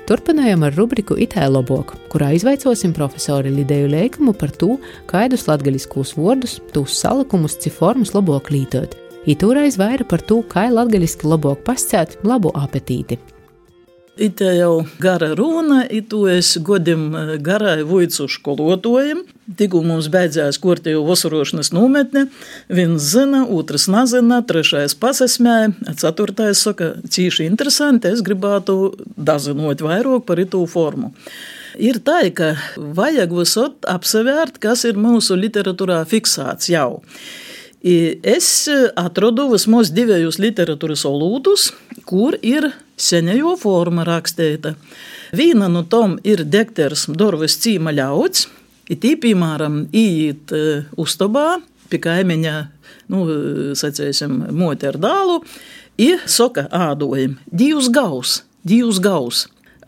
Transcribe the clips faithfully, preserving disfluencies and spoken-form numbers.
Turpinājam ar rubriku Itē lobok, kurā izvaicosim profesori Lideju Leikumu par to, kaidus latgaliskūs vordus, tūs salikumus, ci formas lobok lītot. Itūreiz vaira par to, kai latgaliski lobok pascēt labu apetīti. Ite jau gara runa, itu es godim garai vuicu školotojam. Tikko mums beidzās kortēju vasarošanas nometne, viens zina, otrs nezina, trešais pasesmēja, ceturtais saka, cīši interesanti, es gribētu dazinot vairāk par itu formu. Ir tā, ka vajag visot apsevērt, kas ir mūsu literatūrā fiksēts jau. Es atradu vismaz divējus literatūras olūtus, kur ir seņejo forma rakstēta. Vīna no tom ir dekters Dorvas cīma ļauds, it īpīmāram ījīt uztobā, pie kaimiņa, nu, sacēsim, moti ar dālu, i soka ādojam, divs gaus, divs gaus.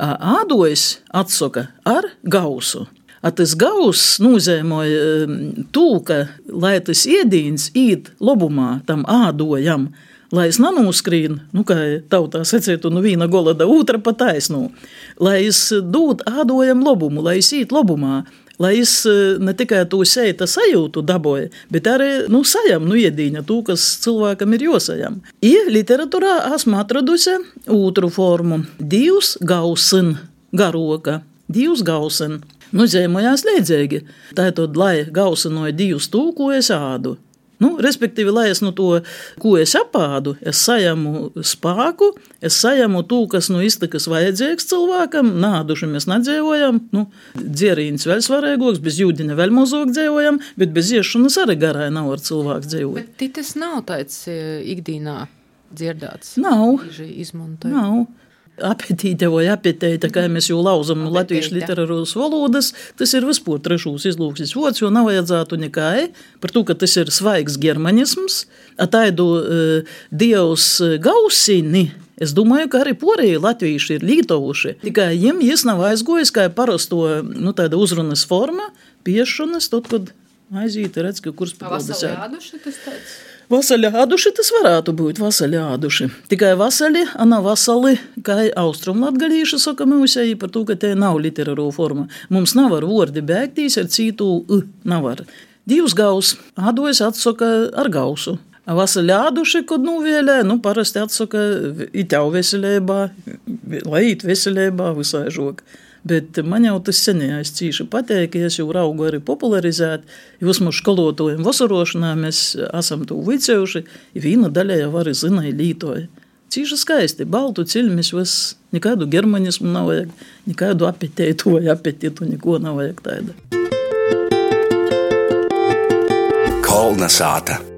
Ādojs atsoka ar gausu. A tas gauss nozīmoja tū, ka, lai tas iedīns īt lobumā tam ādojam, lai es nanūskrīn, nu, kā tautā secētu, nu vīna golada, otra pa taisnū, lai es dūt ādojam lobumu, lai es īt lobumā, lai es ne tikai to seita sajūtu daboja, bet arī, nu, sajam, nu, iedīņa tū, kas cilvēkam ir josajam. I literatūrā esmu atradusi otru formu – divs gausin garoka, divs gausin. Nu, zīmojās līdzīgi. Tātad, lai gausinoja divus tū, ko es ādu. Nu, respektīvi, lai es no to, ko es apādu, es sajamu spāku, es sajamu tū, kas nu iztikas vajadzīgs cilvēkam, nāduši mēs nedzēvojam, nu, dzierīņas vēl svarīgāks, bez jūdiņa vēl mazāk dzēvojam, bet bez iešanas arī garai nav ar cilvēku dzēvot. Bet tas nav tāds ikdīnā dzirdāts? Nav. Izmantoja. Nav. Apetīte vai apetēta, kā mēs jau lauzam no latviešu literārūras valodas, tas ir vispār trešūs izlūksis vods, jo nav vajadzētu nekai par to, ka tas ir svaigs germanisms, a taidu uh, dievs gausini. Es domāju, ka arī porēji latvieši ir lītovuši, tikai jiem jis nav aizgojis, kā parasto, nu, tāda uzrunas forma, piešanas, tot, kad aiziet, redz, ka kurs papildus. Vasali āduši tas tāds? Vasali āduši tas varētu būt, vasali āduši. Tikai vasali, ana vasali, kā austrumlatgalīši saka mūsēji par to, ka te nav literāro forma. Mums nav ar vordi bēgtīs ar cītu u, nav ar. Divs gaus, ādojas atsaka ar gausu. Vasali āduši, kad nuvēlē, nu parasti atsaka itev veselībā, lai it veselībā visai žok. Bet man jau tas senējais cīši pateik, ja es jau raugu arī popularizēt, ja vismaz školotojam vasarošanā mēs esam to vicējuši, ja vīna daļa jau arī zināja lītoja. Cīši skaisti, baltu ciļmis, vis nekādu germanismu nav vajag, nekādu apetētu vai apetitu, neko nav vajag taida. Kolna sāta.